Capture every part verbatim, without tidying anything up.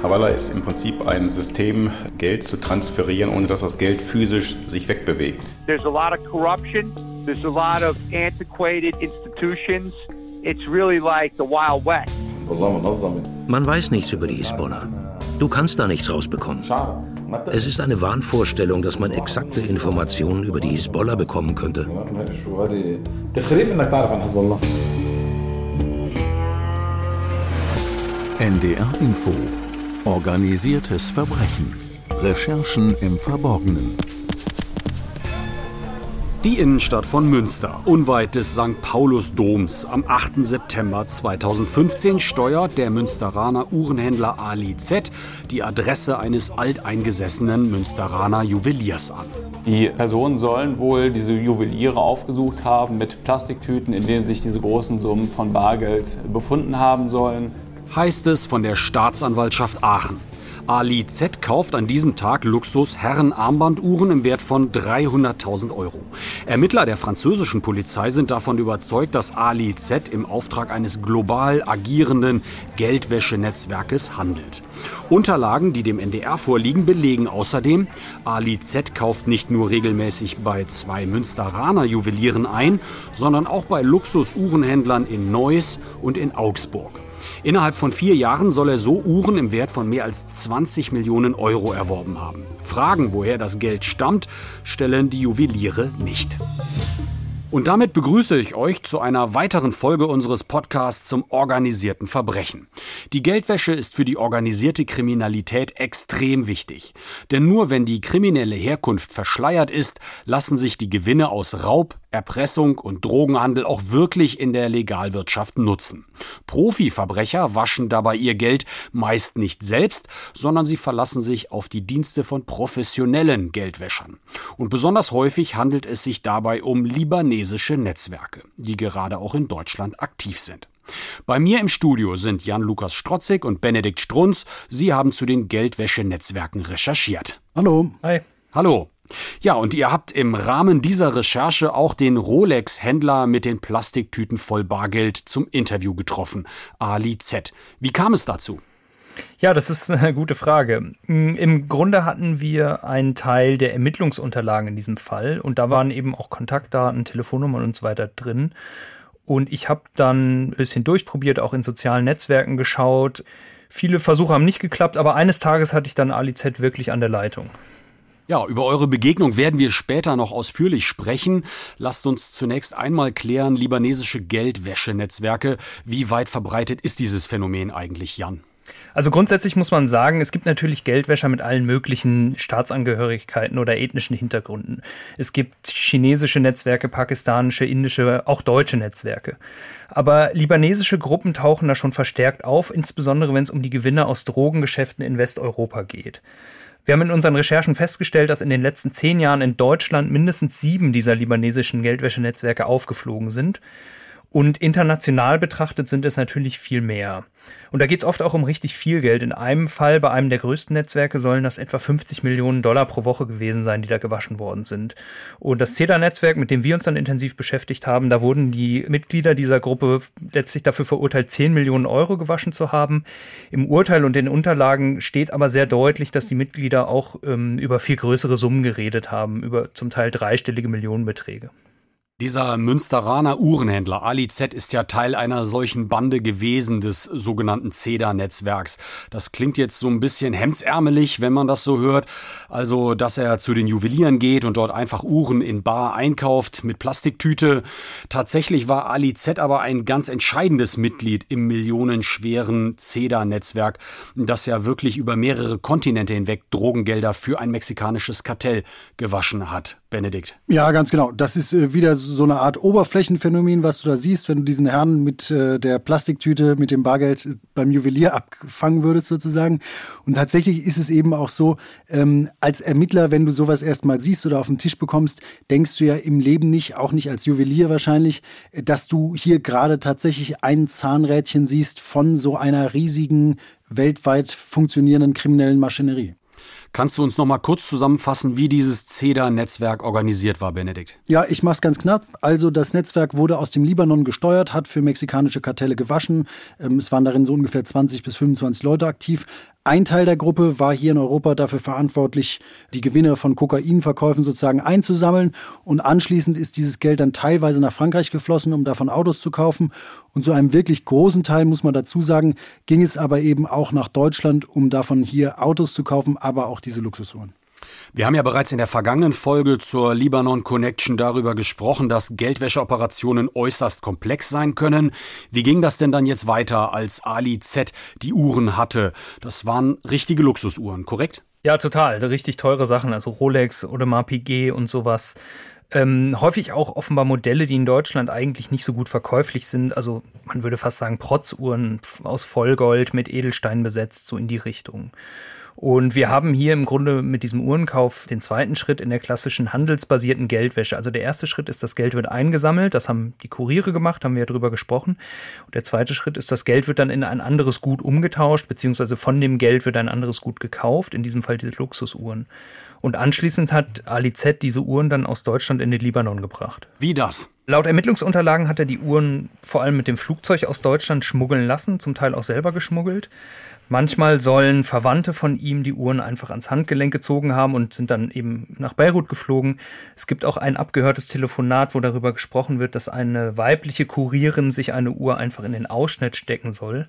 Hawala ist im Prinzip ein System, Geld zu transferieren, ohne dass das Geld physisch sich wegbewegt. There's a lot of corruption. There's a lot of antiquated institutions. It's really like the Wild West. Man weiß nichts über die Hisbollah. Du kannst da nichts rausbekommen. Es ist eine Wahnvorstellung, dass man exakte Informationen über die Hisbollah bekommen könnte. N D R Info. Organisiertes Verbrechen. Recherchen im Verborgenen. Die Innenstadt von Münster, unweit des Sankt Paulus-Doms. Am achten September zweitausendfünfzehn steuert der Münsteraner Uhrenhändler Ali Z. die Adresse eines alteingesessenen Münsteraner Juweliers an. Die Personen sollen wohl diese Juweliere aufgesucht haben mit Plastiktüten, in denen sich diese großen Summen von Bargeld befunden haben sollen. Heißt es von der Staatsanwaltschaft Aachen. Ali Z. kauft an diesem Tag Luxus-Herren-Armbanduhren im Wert von dreihunderttausend Euro. Ermittler der französischen Polizei sind davon überzeugt, dass Ali Z. im Auftrag eines global agierenden Geldwäschenetzwerkes handelt. Unterlagen, die dem N D R vorliegen, belegen außerdem, Ali Z. kauft nicht nur regelmäßig bei zwei Münsteraner Juwelieren ein, sondern auch bei Luxus-Uhrenhändlern in Neuss und in Augsburg. Innerhalb von vier Jahren soll er so Uhren im Wert von mehr als zwanzig Millionen Euro erworben haben. Fragen, woher das Geld stammt, stellen die Juweliere nicht. Und damit begrüße ich euch zu einer weiteren Folge unseres Podcasts zum organisierten Verbrechen. Die Geldwäsche ist für die organisierte Kriminalität extrem wichtig. Denn nur wenn die kriminelle Herkunft verschleiert ist, lassen sich die Gewinne aus Raub, Erpressung und Drogenhandel auch wirklich in der Legalwirtschaft nutzen. Profiverbrecher waschen dabei ihr Geld meist nicht selbst, sondern sie verlassen sich auf die Dienste von professionellen Geldwäschern. Und besonders häufig handelt es sich dabei um libanesische Netzwerke, die gerade auch in Deutschland aktiv sind. Bei mir im Studio sind Jan-Lukas Strotzig und Benedikt Strunz. Sie haben zu den Geldwäschenetzwerken recherchiert. Hallo. Hi. Hallo. Ja, und ihr habt im Rahmen dieser Recherche auch den Rolex-Händler mit den Plastiktüten voll Bargeld zum Interview getroffen, Ali Z. Wie kam es dazu? Ja, das ist eine gute Frage. Im Grunde hatten wir einen Teil der Ermittlungsunterlagen in diesem Fall und da waren eben auch Kontaktdaten, Telefonnummern und so weiter drin. Und ich habe dann ein bisschen durchprobiert, auch in sozialen Netzwerken geschaut. Viele Versuche haben nicht geklappt, aber eines Tages hatte ich dann Ali Z wirklich an der Leitung. Ja, über eure Begegnung werden wir später noch ausführlich sprechen. Lasst uns zunächst einmal klären, libanesische Geldwäschenetzwerke. Wie weit verbreitet ist dieses Phänomen eigentlich, Jan? Also grundsätzlich muss man sagen, es gibt natürlich Geldwäscher mit allen möglichen Staatsangehörigkeiten oder ethnischen Hintergründen. Es gibt chinesische Netzwerke, pakistanische, indische, auch deutsche Netzwerke. Aber libanesische Gruppen tauchen da schon verstärkt auf, insbesondere wenn es um die Gewinne aus Drogengeschäften in Westeuropa geht. Wir haben in unseren Recherchen festgestellt, dass in den letzten zehn Jahren in Deutschland mindestens sieben dieser libanesischen Geldwäschenetzwerke aufgeflogen sind. Und international betrachtet sind es natürlich viel mehr. Und da geht es oft auch um richtig viel Geld. In einem Fall, bei einem der größten Netzwerke, sollen das etwa fünfzig Millionen Dollar pro Woche gewesen sein, die da gewaschen worden sind. Und das CEDA-Netzwerk, mit dem wir uns dann intensiv beschäftigt haben, da wurden die Mitglieder dieser Gruppe letztlich dafür verurteilt, zehn Millionen Euro gewaschen zu haben. Im Urteil und den Unterlagen steht aber sehr deutlich, dass die Mitglieder auch ähm, über viel größere Summen geredet haben, über zum Teil dreistellige Millionenbeträge. Dieser Münsteraner Uhrenhändler Ali Z. ist ja Teil einer solchen Bande gewesen, des sogenannten CEDA-Netzwerks. Das klingt jetzt so ein bisschen hemdsärmelig, wenn man das so hört. Also, dass er zu den Juwelieren geht und dort einfach Uhren in bar einkauft mit Plastiktüte. Tatsächlich war Ali Z. aber ein ganz entscheidendes Mitglied im millionenschweren CEDA-Netzwerk, das ja wirklich über mehrere Kontinente hinweg Drogengelder für ein mexikanisches Kartell gewaschen hat. Benedikt. Ja, ganz genau. Das ist äh, wieder so eine Art Oberflächenphänomen, was du da siehst, wenn du diesen Herrn mit äh, der Plastiktüte, mit dem Bargeld äh, beim Juwelier abfangen würdest sozusagen. Und tatsächlich ist es eben auch so, ähm, als Ermittler, wenn du sowas erstmal siehst oder auf den Tisch bekommst, denkst du ja im Leben nicht, auch nicht als Juwelier wahrscheinlich, dass du hier gerade tatsächlich ein Zahnrädchen siehst von so einer riesigen, weltweit funktionierenden kriminellen Maschinerie. Kannst du uns noch mal kurz zusammenfassen, wie dieses CEDA-Netzwerk organisiert war, Benedikt? Ja, ich mach's ganz knapp. Also das Netzwerk wurde aus dem Libanon gesteuert, hat für mexikanische Kartelle gewaschen. Es waren darin so ungefähr zwanzig bis fünfundzwanzig Leute aktiv. Ein Teil der Gruppe war hier in Europa dafür verantwortlich, die Gewinne von Kokainverkäufen sozusagen einzusammeln. Und anschließend ist dieses Geld dann teilweise nach Frankreich geflossen, um davon Autos zu kaufen. Und zu einem wirklich großen Teil, muss man dazu sagen, ging es aber eben auch nach Deutschland, um davon hier Autos zu kaufen, aber auch diese Luxusuhren. Wir haben ja bereits in der vergangenen Folge zur Libanon Connection darüber gesprochen, dass Geldwäscheoperationen äußerst komplex sein können. Wie ging das denn dann jetzt weiter, als Ali Z die Uhren hatte? Das waren richtige Luxusuhren, korrekt? Ja, total. Richtig teure Sachen, also Rolex, Audemars Piguet und sowas. Ähm, häufig auch offenbar Modelle, die in Deutschland eigentlich nicht so gut verkäuflich sind. Also man würde fast sagen Protzuhren aus Vollgold mit Edelstein besetzt, so in die Richtung. Und wir haben hier im Grunde mit diesem Uhrenkauf den zweiten Schritt in der klassischen handelsbasierten Geldwäsche. Also der erste Schritt ist, das Geld wird eingesammelt, das haben die Kuriere gemacht, haben wir ja drüber gesprochen. Und der zweite Schritt ist, das Geld wird dann in ein anderes Gut umgetauscht, beziehungsweise von dem Geld wird ein anderes Gut gekauft, in diesem Fall diese Luxusuhren. Und anschließend hat Ali Z diese Uhren dann aus Deutschland in den Libanon gebracht. Wie das? Laut Ermittlungsunterlagen hat er die Uhren vor allem mit dem Flugzeug aus Deutschland schmuggeln lassen, zum Teil auch selber geschmuggelt. Manchmal sollen Verwandte von ihm die Uhren einfach ans Handgelenk gezogen haben und sind dann eben nach Beirut geflogen. Es gibt auch ein abgehörtes Telefonat, wo darüber gesprochen wird, dass eine weibliche Kurierin sich eine Uhr einfach in den Ausschnitt stecken soll.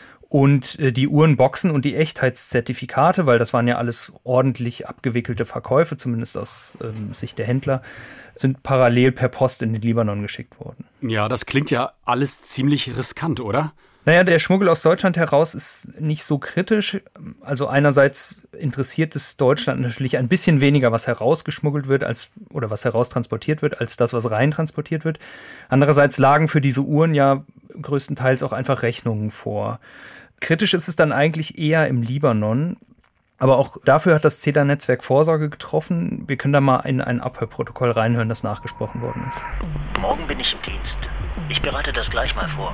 Und äh, die Uhrenboxen und die Echtheitszertifikate, weil das waren ja alles ordentlich abgewickelte Verkäufe, zumindest aus ähm, Sicht der Händler, sind parallel per Post in den Libanon geschickt worden. Ja, das klingt ja alles ziemlich riskant, oder? Naja, der Schmuggel aus Deutschland heraus ist nicht so kritisch. Also einerseits interessiert es Deutschland natürlich ein bisschen weniger, was herausgeschmuggelt wird als oder was heraustransportiert wird, als das, was rein transportiert wird. Andererseits lagen für diese Uhren ja größtenteils auch einfach Rechnungen vor. Kritisch ist es dann eigentlich eher im Libanon. Aber auch dafür hat das CEDA-Netzwerk Vorsorge getroffen. Wir können da mal in ein Abhörprotokoll reinhören, das nachgesprochen worden ist. Morgen bin ich im Dienst. Ich bereite das gleich mal vor.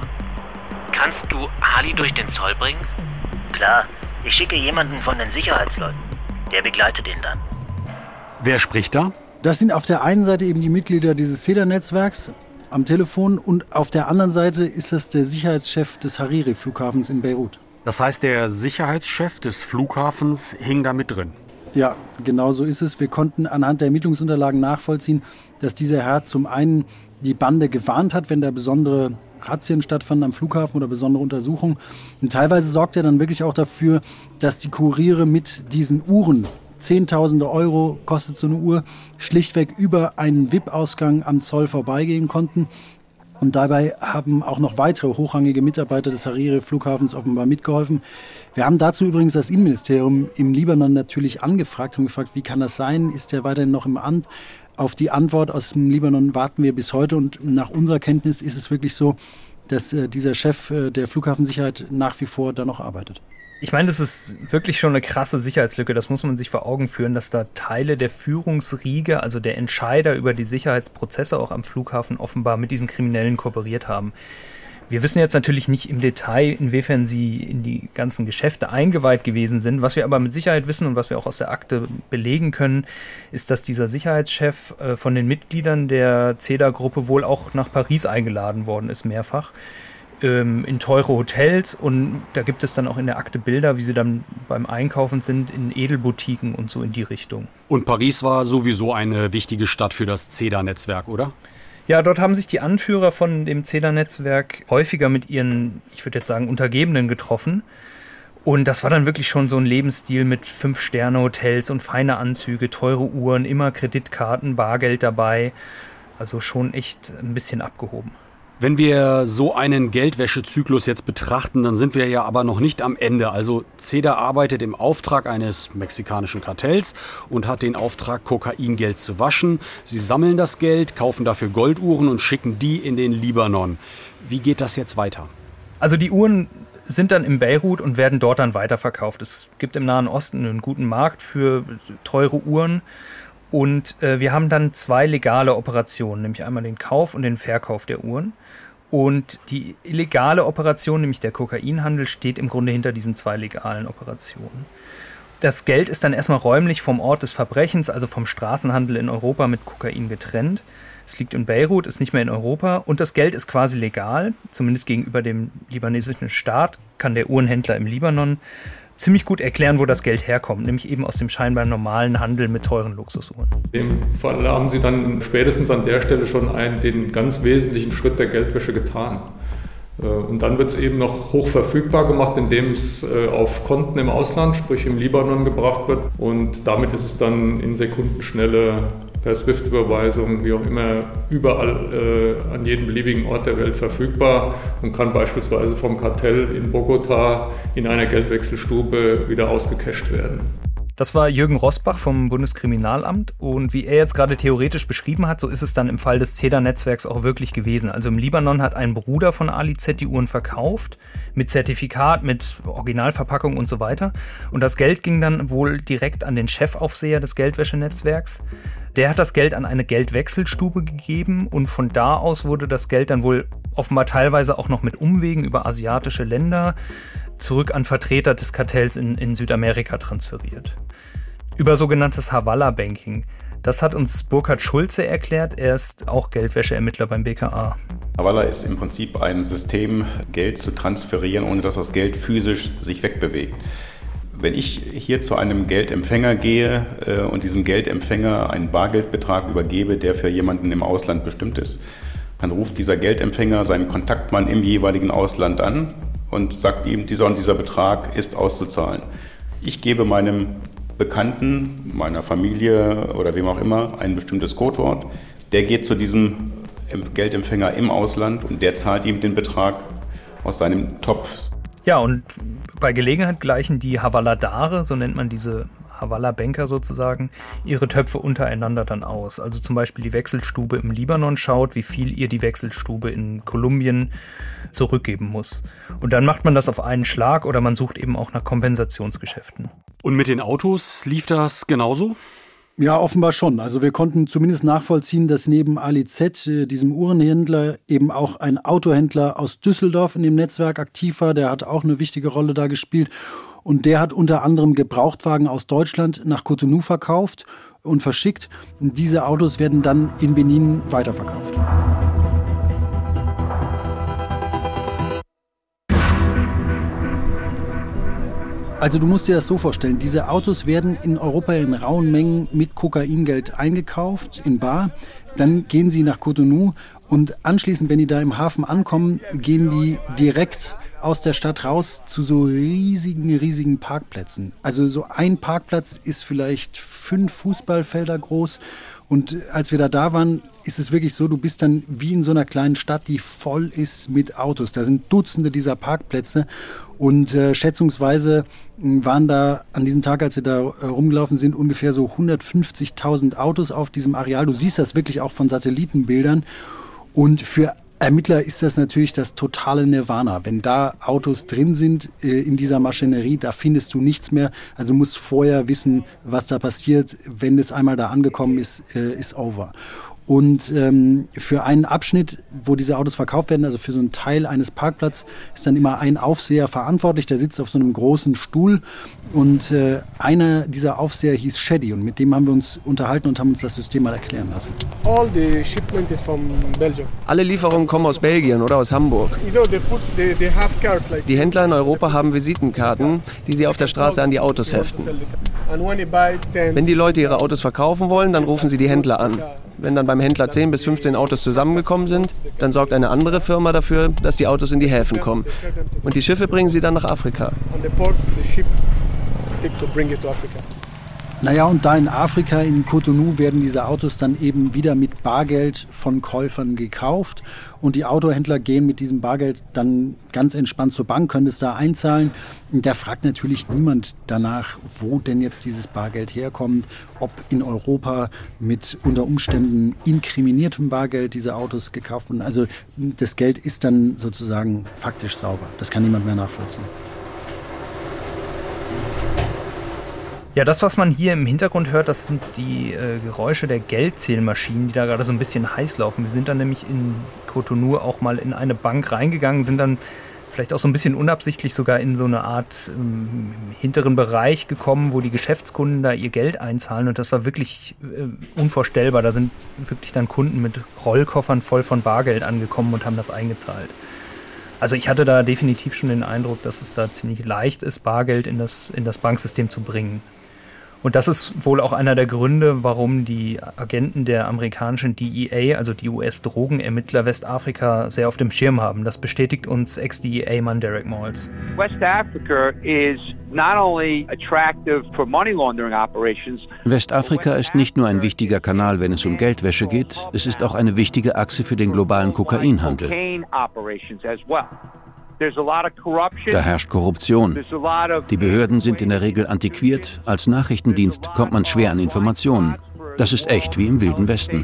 Kannst du Ali durch den Zoll bringen? Klar, ich schicke jemanden von den Sicherheitsleuten. Der begleitet ihn dann. Wer spricht da? Das sind auf der einen Seite eben die Mitglieder dieses CEDA-Netzwerks am Telefon und auf der anderen Seite ist das der Sicherheitschef des Hariri-Flughafens in Beirut. Das heißt, der Sicherheitschef des Flughafens hing da mit drin? Ja, genau so ist es. Wir konnten anhand der Ermittlungsunterlagen nachvollziehen, dass dieser Herr zum einen die Bande gewarnt hat, wenn da besondere Razzien stattfanden am Flughafen oder besondere Untersuchungen. Und teilweise sorgt er dann wirklich auch dafür, dass die Kuriere mit diesen Uhren, Zehntausende Euro kostet so eine Uhr, schlichtweg über einen V I P-Ausgang am Zoll vorbeigehen konnten. Und dabei haben auch noch weitere hochrangige Mitarbeiter des Hariri-Flughafens offenbar mitgeholfen. Wir haben dazu übrigens das Innenministerium im Libanon natürlich angefragt, haben gefragt, wie kann das sein? Ist er weiterhin noch im Amt? Auf die Antwort aus dem Libanon warten wir bis heute und nach unserer Kenntnis ist es wirklich so, dass äh, dieser Chef äh, der Flughafensicherheit nach wie vor da noch arbeitet. Ich meine, das ist wirklich schon eine krasse Sicherheitslücke. Das muss man sich vor Augen führen, dass da Teile der Führungsriege, also der Entscheider über die Sicherheitsprozesse auch am Flughafen offenbar mit diesen Kriminellen kooperiert haben. Wir wissen jetzt natürlich nicht im Detail, inwiefern sie in die ganzen Geschäfte eingeweiht gewesen sind. Was wir aber mit Sicherheit wissen und was wir auch aus der Akte belegen können, ist, dass dieser Sicherheitschef äh, von den Mitgliedern der CEDA-Gruppe wohl auch nach Paris eingeladen worden ist, mehrfach, ähm, in teure Hotels. Und da gibt es dann auch in der Akte Bilder, wie sie dann beim Einkaufen sind, in Edelboutiquen und so in die Richtung. Und Paris war sowieso eine wichtige Stadt für das CEDA-Netzwerk, oder? Ja, dort haben sich die Anführer von dem CEDA-Netzwerk häufiger mit ihren, ich würde jetzt sagen, Untergebenen getroffen. Und das war dann wirklich schon so ein Lebensstil mit Fünf-Sterne-Hotels und feine Anzüge, teure Uhren, immer Kreditkarten, Bargeld dabei. Also schon echt ein bisschen abgehoben. Wenn wir so einen Geldwäschezyklus jetzt betrachten, dann sind wir ja aber noch nicht am Ende. Also CEDA arbeitet im Auftrag eines mexikanischen Kartells und hat den Auftrag, Kokaingeld zu waschen. Sie sammeln das Geld, kaufen dafür Golduhren und schicken die in den Libanon. Wie geht das jetzt weiter? Also die Uhren sind dann in Beirut und werden dort dann weiterverkauft. Es gibt im Nahen Osten einen guten Markt für teure Uhren. Und äh, wir haben dann zwei legale Operationen, nämlich einmal den Kauf und den Verkauf der Uhren. Und die illegale Operation, nämlich der Kokainhandel, steht im Grunde hinter diesen zwei legalen Operationen. Das Geld ist dann erstmal räumlich vom Ort des Verbrechens, also vom Straßenhandel in Europa mit Kokain getrennt. Es liegt in Beirut, ist nicht mehr in Europa und das Geld ist quasi legal, zumindest gegenüber dem libanesischen Staat, kann der Uhrenhändler im Libanon ziemlich gut erklären, wo das Geld herkommt, nämlich eben aus dem scheinbar normalen Handel mit teuren Luxusuhren. In dem Fall haben Sie dann spätestens an der Stelle schon einen, den ganz wesentlichen Schritt der Geldwäsche getan. Und dann wird es eben noch hoch verfügbar gemacht, indem es auf Konten im Ausland, sprich im Libanon, gebracht wird. Und damit ist es dann in Sekundenschnelle per Swift-Überweisung, wie auch immer, überall äh, an jedem beliebigen Ort der Welt verfügbar und kann beispielsweise vom Kartell in Bogotá in einer Geldwechselstube wieder ausgecasht werden. Das war Jürgen Rosbach vom Bundeskriminalamt und wie er jetzt gerade theoretisch beschrieben hat, so ist es dann im Fall des Zedar-Netzwerks auch wirklich gewesen. Also im Libanon hat ein Bruder von Ali Z die Uhren verkauft, mit Zertifikat, mit Originalverpackung und so weiter. Und das Geld ging dann wohl direkt an den Chefaufseher des Geldwäschenetzwerks. Der hat das Geld an eine Geldwechselstube gegeben und von da aus wurde das Geld dann wohl offenbar teilweise auch noch mit Umwegen über asiatische Länder zurück an Vertreter des Kartells in, in Südamerika transferiert. Über sogenanntes Havala-Banking. Das hat uns Burkhard Schulze erklärt. Er ist auch Geldwäscheermittler beim B K A. Havala ist im Prinzip ein System, Geld zu transferieren, ohne dass das Geld physisch sich wegbewegt. Wenn ich hier zu einem Geldempfänger gehe äh, und diesem Geldempfänger einen Bargeldbetrag übergebe, der für jemanden im Ausland bestimmt ist, dann ruft dieser Geldempfänger seinen Kontaktmann im jeweiligen Ausland an und sagt ihm, dieser und dieser Betrag ist auszuzahlen. Ich gebe meinem Bekannten, meiner Familie oder wem auch immer ein bestimmtes Codewort. Der geht zu diesem Geldempfänger im Ausland und der zahlt ihm den Betrag aus seinem Topf. Ja, und bei Gelegenheit gleichen die Havaladare, so nennt man diese Havala-Banker sozusagen, ihre Töpfe untereinander dann aus. Also zum Beispiel die Wechselstube im Libanon schaut, wie viel ihr die Wechselstube in Kolumbien zurückgeben muss. Und dann macht man das auf einen Schlag oder man sucht eben auch nach Kompensationsgeschäften. Und mit den Autos lief das genauso? Ja, offenbar schon. Also wir konnten zumindest nachvollziehen, dass neben Ali Z, diesem Uhrenhändler, eben auch ein Autohändler aus Düsseldorf in dem Netzwerk aktiv war. Der hat auch eine wichtige Rolle da gespielt. Und der hat unter anderem Gebrauchtwagen aus Deutschland nach Cotonou verkauft und verschickt. Und diese Autos werden dann in Benin weiterverkauft. Also du musst dir das so vorstellen, diese Autos werden in Europa in rauen Mengen mit Kokaingeld eingekauft, in Bar. Dann gehen sie nach Cotonou und anschließend, wenn die da im Hafen ankommen, gehen die direkt aus der Stadt raus zu so riesigen, riesigen Parkplätzen. Also so ein Parkplatz ist vielleicht fünf Fußballfelder groß. Und als wir da da waren, ist es wirklich so, du bist dann wie in so einer kleinen Stadt, die voll ist mit Autos. Da sind Dutzende dieser Parkplätze und äh, schätzungsweise waren da an diesem Tag, als wir da äh, rumgelaufen sind, ungefähr so hundertfünfzigtausend Autos auf diesem Areal. Du siehst das wirklich auch von Satellitenbildern und für Ermittler ist das natürlich das totale Nirvana. Wenn da Autos drin sind äh, in dieser Maschinerie, da findest du nichts mehr. Also du musst vorher wissen, was da passiert. Wenn es einmal da angekommen ist, äh, ist over. Und ähm, für einen Abschnitt, wo diese Autos verkauft werden, also für so einen Teil eines Parkplatzes, ist dann immer ein Aufseher verantwortlich. Der sitzt auf so einem großen Stuhl. Und äh, einer dieser Aufseher hieß Shady. Und mit dem haben wir uns unterhalten und haben uns das System mal erklären lassen. All the shipment is from Belgium. Alle Lieferungen kommen aus Belgien oder aus Hamburg. You know, they put, they, they have cards, like die Händler in Europa haben Visitenkarten, die sie auf der Straße an die Autos heften. Wenn die Leute ihre Autos verkaufen wollen, dann rufen sie die Händler an. Wenn dann beim Händler zehn bis fünfzehn Autos zusammengekommen sind, dann sorgt eine andere Firma dafür, dass die Autos in die Häfen kommen. Und die Schiffe bringen sie dann nach Afrika. Naja, und da in Afrika, in Cotonou, werden diese Autos dann eben wieder mit Bargeld von Käufern gekauft. Und die Autohändler gehen mit diesem Bargeld dann ganz entspannt zur Bank, können es da einzahlen. Und da fragt natürlich niemand danach, wo denn jetzt dieses Bargeld herkommt, ob in Europa mit unter Umständen inkriminiertem Bargeld diese Autos gekauft wurden. Also das Geld ist dann sozusagen faktisch sauber. Das kann niemand mehr nachvollziehen. Ja, das, was man hier im Hintergrund hört, das sind die äh, Geräusche der Geldzählmaschinen, die da gerade so ein bisschen heiß laufen. Wir sind dann nämlich in Cotonou auch mal in eine Bank reingegangen, sind dann vielleicht auch so ein bisschen unabsichtlich sogar in so eine Art ähm, hinteren Bereich gekommen, wo die Geschäftskunden da ihr Geld einzahlen. Und das war wirklich äh, unvorstellbar. Da sind wirklich dann Kunden mit Rollkoffern voll von Bargeld angekommen und haben das eingezahlt. Also ich hatte da definitiv schon den Eindruck, dass es da ziemlich leicht ist, Bargeld in das, in das Banksystem zu bringen. Und das ist wohl auch einer der Gründe, warum die Agenten der amerikanischen D E A, also die U S-Drogenermittler Westafrika, sehr auf dem Schirm haben. Das bestätigt uns Ex-D E A-Mann Derek Malls. West Africa is not only attractive for money laundering operations. Westafrika ist nicht nur ein wichtiger Kanal, wenn es um Geldwäsche geht, es ist auch eine wichtige Achse für den globalen Kokainhandel. Da herrscht Korruption. Die Behörden sind in der Regel antiquiert. Als Nachrichtendienst kommt man schwer an Informationen. Das ist echt wie im Wilden Westen.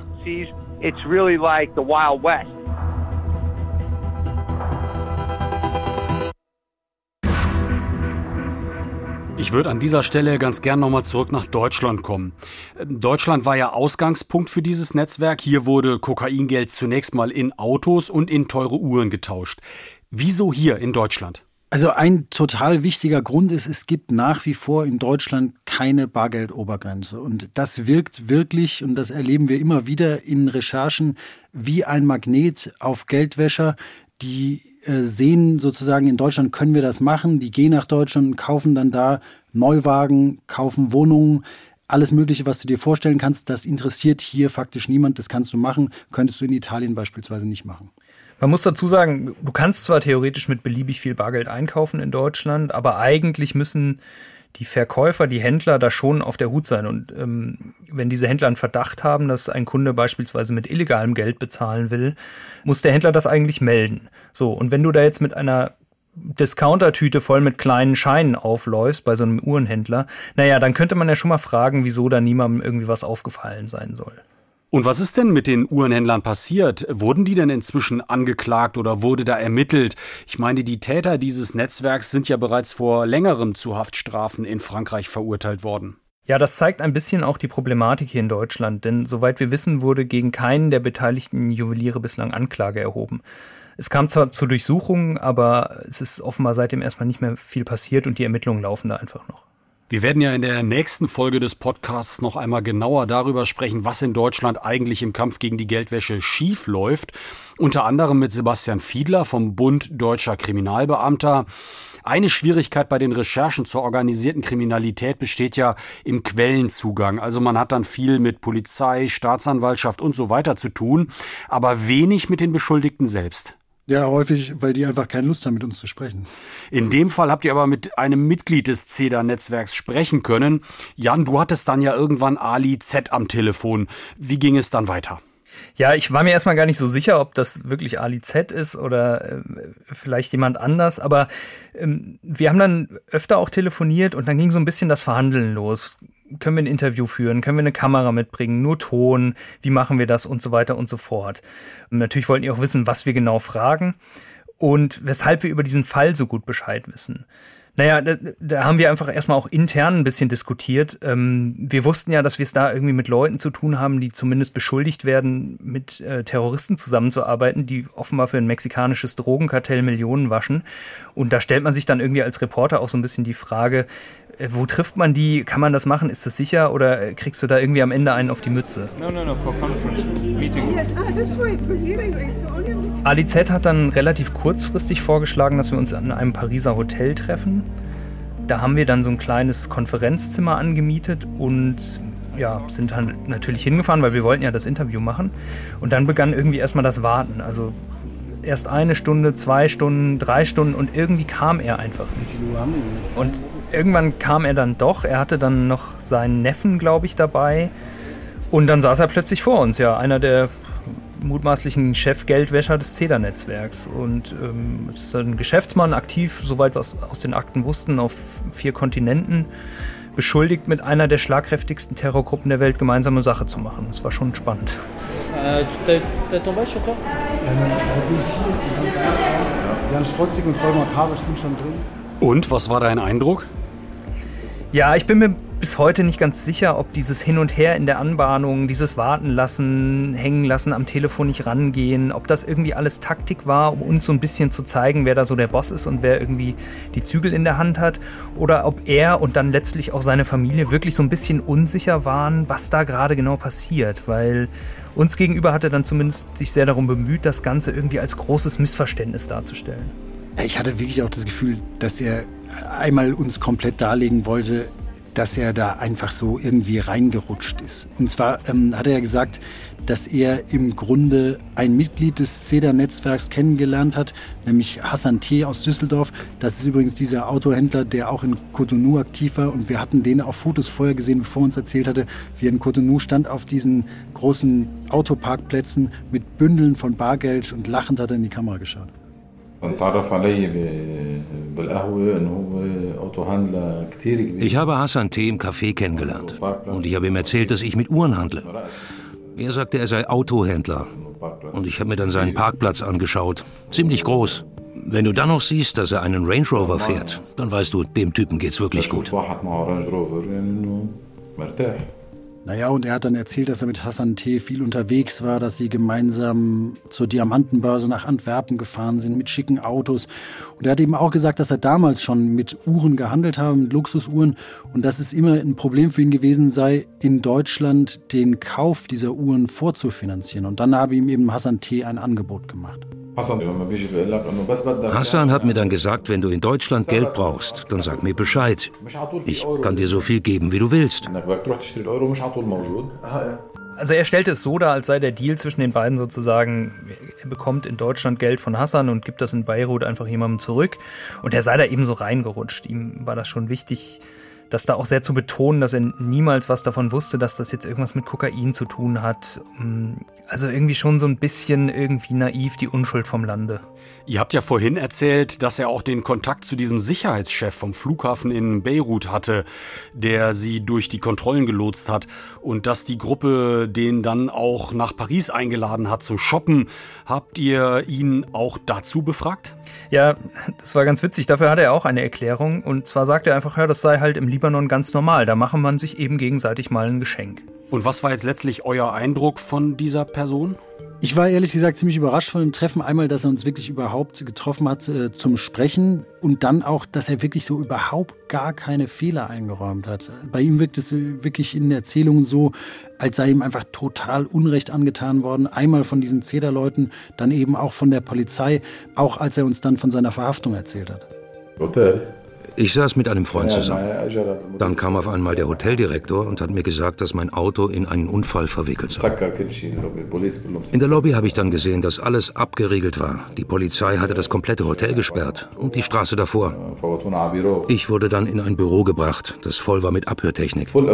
Ich würde an dieser Stelle ganz gern nochmal zurück nach Deutschland kommen. Deutschland war ja Ausgangspunkt für dieses Netzwerk. Hier wurde Kokaingeld zunächst mal in Autos und in teure Uhren getauscht. Wieso hier in Deutschland? Also ein total wichtiger Grund ist, es gibt nach wie vor in Deutschland keine Bargeldobergrenze. Und das wirkt wirklich, und das erleben wir immer wieder in Recherchen, wie ein Magnet auf Geldwäscher, die äh, sehen sozusagen, in Deutschland können wir das machen. Die gehen nach Deutschland, kaufen dann da Neuwagen, kaufen Wohnungen. Alles Mögliche, was du dir vorstellen kannst, das interessiert hier faktisch niemand. Das kannst du machen, könntest du in Italien beispielsweise nicht machen. Man muss dazu sagen, du kannst zwar theoretisch mit beliebig viel Bargeld einkaufen in Deutschland, aber eigentlich müssen die Verkäufer, die Händler da schon auf der Hut sein. Und ähm, wenn diese Händler einen Verdacht haben, dass ein Kunde beispielsweise mit illegalem Geld bezahlen will, muss der Händler das eigentlich melden. So, und wenn du da jetzt mit einer Discounter-Tüte voll mit kleinen Scheinen aufläufst bei so einem Uhrenhändler, naja, dann könnte man ja schon mal fragen, wieso da niemandem irgendwie was aufgefallen sein soll. Und was ist denn mit den Uhrenhändlern passiert? Wurden die denn inzwischen angeklagt oder wurde da ermittelt? Ich meine, die Täter dieses Netzwerks sind ja bereits vor längerem zu Haftstrafen in Frankreich verurteilt worden. Ja, das zeigt ein bisschen auch die Problematik hier in Deutschland, denn soweit wir wissen, wurde gegen keinen der beteiligten Juweliere bislang Anklage erhoben. Es kam zwar zu Durchsuchungen, aber es ist offenbar seitdem erstmal nicht mehr viel passiert und die Ermittlungen laufen da einfach noch. Wir werden ja in der nächsten Folge des Podcasts noch einmal genauer darüber sprechen, was in Deutschland eigentlich im Kampf gegen die Geldwäsche schief läuft. Unter anderem mit Sebastian Fiedler vom Bund Deutscher Kriminalbeamter. Eine Schwierigkeit bei den Recherchen zur organisierten Kriminalität besteht ja im Quellenzugang. Also man hat dann viel mit Polizei, Staatsanwaltschaft und so weiter zu tun, aber wenig mit den Beschuldigten selbst. Ja, häufig, weil die einfach keine Lust haben, mit uns zu sprechen. In dem Fall habt ihr aber mit einem Mitglied des C E D A-Netzwerks sprechen können. Jan, du hattest dann ja irgendwann Ali Z am Telefon. Wie ging es dann weiter? Ja, ich war mir erstmal gar nicht so sicher, ob das wirklich Ali Z ist oder äh, vielleicht jemand anders. Aber ähm, wir haben dann öfter auch telefoniert und dann ging so ein bisschen das Verhandeln los. Können wir ein Interview führen? Können wir eine Kamera mitbringen? Nur Ton? Wie machen wir das? Und so weiter und so fort. Und natürlich wollten die auch wissen, was wir genau fragen und weshalb wir über diesen Fall so gut Bescheid wissen. Naja, da, da haben wir einfach erstmal auch intern ein bisschen diskutiert. Ähm, wir wussten ja, dass wir es da irgendwie mit Leuten zu tun haben, die zumindest beschuldigt werden, mit äh, Terroristen zusammenzuarbeiten, die offenbar für ein mexikanisches Drogenkartell Millionen waschen. Und da stellt man sich dann irgendwie als Reporter auch so ein bisschen die Frage, äh, wo trifft man die? Kann man das machen? Ist das sicher? Oder äh, kriegst du da irgendwie am Ende einen auf die Mütze? No, no, no, for conference meeting. Yes, ah, that's right, because we it's only Ali Z hat dann relativ kurzfristig vorgeschlagen, dass wir uns an einem Pariser Hotel treffen. Da haben wir dann so ein kleines Konferenzzimmer angemietet und ja, sind dann natürlich hingefahren, weil wir wollten ja das Interview machen. Und dann begann irgendwie erstmal das Warten. Also erst eine Stunde, zwei Stunden, drei Stunden und irgendwie kam er einfach nicht. Und irgendwann kam er dann doch. Er hatte dann noch seinen Neffen, glaube ich, dabei. Und dann saß er plötzlich vor uns, ja, einer der mutmaßlichen Chefgeldwäscher des C E D A-Netzwerks. Und ähm, ist ein Geschäftsmann, aktiv, soweit wir aus, aus den Akten wussten, auf vier Kontinenten, beschuldigt, mit einer der schlagkräftigsten Terrorgruppen der Welt gemeinsame Sache zu machen. Das war schon spannend. Äh, der, der Tombage, oder? Ähm, wir sind hier, Jan Strotzig und Vollmar Kabisch sind schon drin. Und, was war dein Eindruck? Ja, ich bin mir bis heute nicht ganz sicher, ob dieses Hin und Her in der Anbahnung, dieses Warten lassen, hängen lassen, am Telefon nicht rangehen, ob das irgendwie alles Taktik war, um uns so ein bisschen zu zeigen, wer da so der Boss ist und wer irgendwie die Zügel in der Hand hat. Oder ob er und dann letztlich auch seine Familie wirklich so ein bisschen unsicher waren, was da gerade genau passiert. Weil uns gegenüber hat er dann zumindest sich sehr darum bemüht, das Ganze irgendwie als großes Missverständnis darzustellen. Ich hatte wirklich auch das Gefühl, dass er einmal uns komplett darlegen wollte, dass er da einfach so irgendwie reingerutscht ist. Und zwar ähm, hat er ja gesagt, dass er im Grunde ein Mitglied des C E D A-Netzwerks kennengelernt hat, nämlich Hassan T. aus Düsseldorf. Das ist übrigens dieser Autohändler, der auch in Cotonou aktiv war. Und wir hatten den auf Fotos vorher gesehen, bevor er uns erzählt hatte, wie er in Cotonou stand auf diesen großen Autoparkplätzen mit Bündeln von Bargeld und lachend hat er in die Kamera geschaut. Ich habe Hassan T. im Café kennengelernt und ich habe ihm erzählt, dass ich mit Uhren handle. Er sagte, er sei Autohändler und ich habe mir dann seinen Parkplatz angeschaut. Ziemlich groß. Wenn du dann noch siehst, dass er einen Range Rover fährt, dann weißt du, dem Typen geht's wirklich gut. Naja, und er hat dann erzählt, dass er mit Hassan T. viel unterwegs war, dass sie gemeinsam zur Diamantenbörse nach Antwerpen gefahren sind mit schicken Autos. Und er hat eben auch gesagt, dass er damals schon mit Uhren gehandelt habe, mit Luxusuhren. Und dass es immer ein Problem für ihn gewesen sei, in Deutschland den Kauf dieser Uhren vorzufinanzieren. Und dann habe ihm eben Hassan T. ein Angebot gemacht. Hassan hat mir dann gesagt, wenn du in Deutschland Geld brauchst, dann sag mir Bescheid. Ich kann dir so viel geben, wie du willst. Also er stellte es so dar, als sei der Deal zwischen den beiden sozusagen, er bekommt in Deutschland Geld von Hassan und gibt das in Beirut einfach jemandem zurück. Und er sei da eben so reingerutscht. Ihm war das schon wichtig, das da auch sehr zu betonen, dass er niemals was davon wusste, dass das jetzt irgendwas mit Kokain zu tun hat. Also irgendwie schon so ein bisschen irgendwie naiv, die Unschuld vom Lande. Ihr habt ja vorhin erzählt, dass er auch den Kontakt zu diesem Sicherheitschef vom Flughafen in Beirut hatte, der sie durch die Kontrollen gelotst hat und dass die Gruppe den dann auch nach Paris eingeladen hat zum Shoppen. Habt ihr ihn auch dazu befragt? Ja, das war ganz witzig. Dafür hatte er auch eine Erklärung. Und zwar sagte er einfach, ja, das sei halt im Libanon ganz normal. Da mache man sich eben gegenseitig mal ein Geschenk. Und was war jetzt letztlich euer Eindruck von dieser Person? Ich war ehrlich gesagt ziemlich überrascht von dem Treffen. Einmal, dass er uns wirklich überhaupt getroffen hat äh, zum Sprechen und dann auch, dass er wirklich so überhaupt gar keine Fehler eingeräumt hat. Bei ihm wirkt es wirklich in der Erzählung so, als sei ihm einfach total Unrecht angetan worden. Einmal von diesen C E D A-Leuten, dann eben auch von der Polizei, auch als er uns dann von seiner Verhaftung erzählt hat. Hotel. Ich saß mit einem Freund zusammen. Dann kam auf einmal der Hoteldirektor und hat mir gesagt, dass mein Auto in einen Unfall verwickelt sei. In der Lobby habe ich dann gesehen, dass alles abgeriegelt war. Die Polizei hatte das komplette Hotel gesperrt und die Straße davor. Ich wurde dann in ein Büro gebracht, das voll war mit Abhörtechnik. Die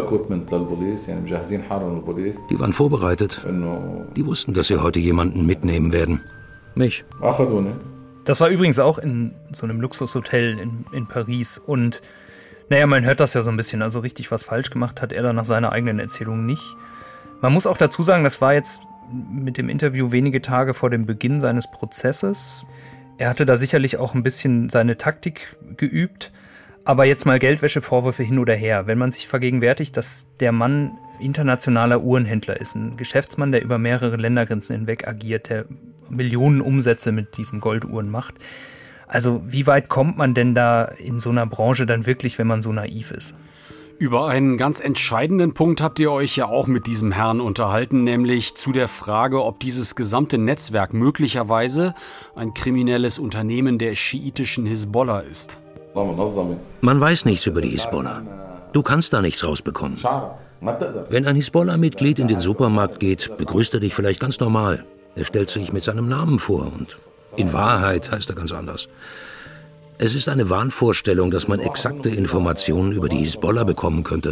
waren vorbereitet. Die wussten, dass sie heute jemanden mitnehmen werden. Mich. Das war übrigens auch in so einem Luxushotel in, in Paris und naja, man hört das ja so ein bisschen, also richtig was falsch gemacht hat er dann nach seiner eigenen Erzählung nicht. Man muss auch dazu sagen, das war jetzt mit dem Interview wenige Tage vor dem Beginn seines Prozesses. Er hatte da sicherlich auch ein bisschen seine Taktik geübt, aber jetzt mal Geldwäschevorwürfe hin oder her. Wenn man sich vergegenwärtigt, dass der Mann internationaler Uhrenhändler ist, ein Geschäftsmann, der über mehrere Ländergrenzen hinweg agiert, der Millionen Umsätze mit diesen Golduhren macht. Also wie weit kommt man denn da in so einer Branche dann wirklich, wenn man so naiv ist? Über einen ganz entscheidenden Punkt habt ihr euch ja auch mit diesem Herrn unterhalten, nämlich zu der Frage, ob dieses gesamte Netzwerk möglicherweise ein kriminelles Unternehmen der schiitischen Hisbollah ist. Man weiß nichts über die Hisbollah. Du kannst da nichts rausbekommen. Wenn ein Hisbollah-Mitglied in den Supermarkt geht, begrüßt er dich vielleicht ganz normal. Er stellt sich mit seinem Namen vor und in Wahrheit heißt er ganz anders. Es ist eine Wahnvorstellung, dass man exakte Informationen über die Hisbollah bekommen könnte.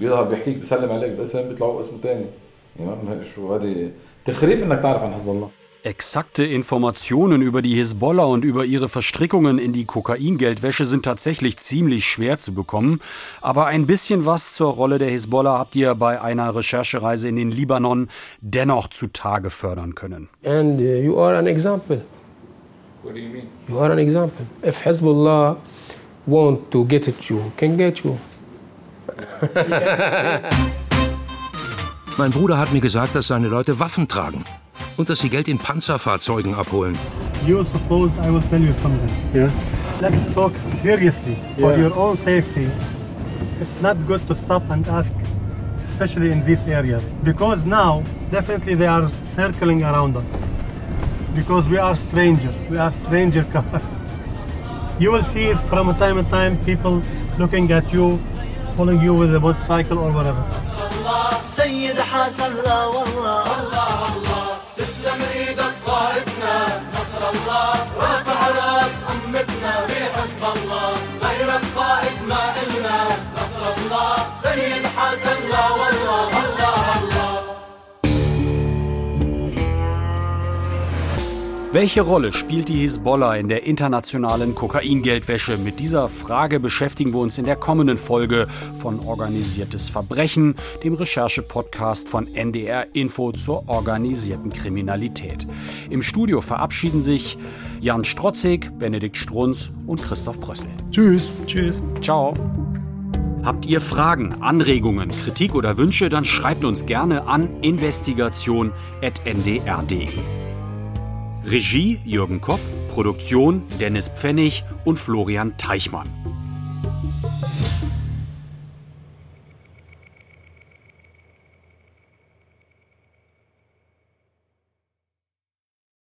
Exakte Informationen über die Hisbollah und über ihre Verstrickungen in die Kokaingeldwäsche sind tatsächlich ziemlich schwer zu bekommen. Aber ein bisschen was zur Rolle der Hisbollah habt ihr bei einer Recherchereise in den Libanon dennoch zutage fördern können. And uh, you are an example. What do you mean? You are an example. If Hezbollah want to get at you, can get you. Mein Bruder hat mir gesagt, dass seine Leute Waffen tragen und dass sie Geld in Panzerfahrzeugen abholen. You suppose I will tell you something. Yeah. Let's talk seriously for yeah. your own safety. It's not good to stop and ask, especially in these areas, because now definitely they are circling around us. Because we are strangers, we are stranger cars. You will see from time to time people looking at you, following you with a motorcycle or whatever. سيد حسن لا والله الله الله تسلم ايدك قائدنا نصر الله رافع راس امتنا بحسب الله غيرك قائد ما إلنا نصر الله سيد حسن لا والله الله الله. Welche Rolle spielt die Hisbollah in der internationalen Kokaingeldwäsche? Mit dieser Frage beschäftigen wir uns in der kommenden Folge von Organisiertes Verbrechen, dem Recherche-Podcast von N D R Info zur organisierten Kriminalität. Im Studio verabschieden sich Jan Strotzig, Benedikt Strunz und Christoph Brössel. Tschüss. Tschüss. Ciao. Habt ihr Fragen, Anregungen, Kritik oder Wünsche, dann schreibt uns gerne an investigation at n d r punkt d e. Regie Jürgen Kopp, Produktion Dennis Pfennig und Florian Teichmann.